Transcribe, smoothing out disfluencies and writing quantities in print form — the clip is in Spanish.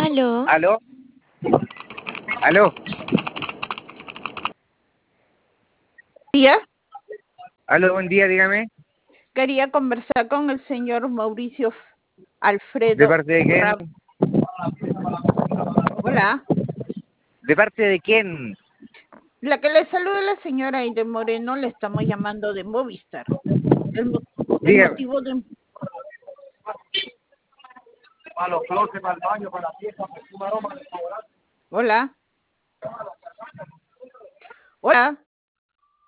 Aló, ¿Aló? ¿Aló? Día. ¿Aló? Buen día, dígame. Quería conversar con el señor Mauricio ¿De Alfredo parte de quién? Hola. ¿De parte de quién? La que le saluda la señora Aide Moreno, le estamos llamando de Movistar. El Dígame. motivo de... Para los closets, para el baño, para la fiesta, para el aroma, Hola. Hola.